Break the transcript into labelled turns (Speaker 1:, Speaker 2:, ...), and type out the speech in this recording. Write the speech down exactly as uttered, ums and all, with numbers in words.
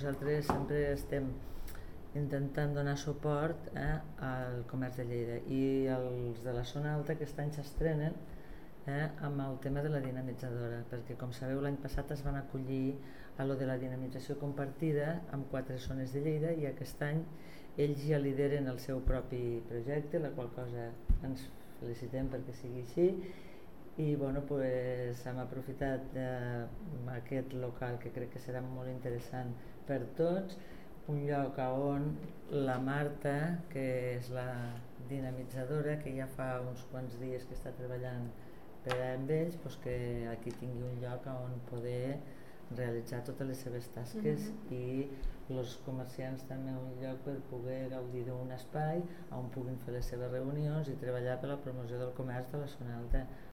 Speaker 1: nosaltres sempre estem intentant donar suport eh, al comerç de Lleida, i els de la zona alta aquest any s'estrenen eh, amb el tema de la dinamitzadora, perquè com sabeu l'any passat es van acollir a lo de la dinamització compartida amb quatre zones de Lleida, i aquest any ells ja lideren el seu propi projecte, la qual cosa ens felicitem perquè sigui així. I bueno, pues, hem aprofitat eh, aquest local, que crec que serà molt interessant per tots, un lloc on la Marta, que és la dinamitzadora, que ja fa uns quants dies que està treballant per amb ells, pues que aquí tingui un lloc on poder realitzar totes les seves tasques, mm-hmm. i els comerciants també un lloc per poder gaudir d'un espai on puguin fer les seves reunions i treballar per la promoció del comerç de la zona alta.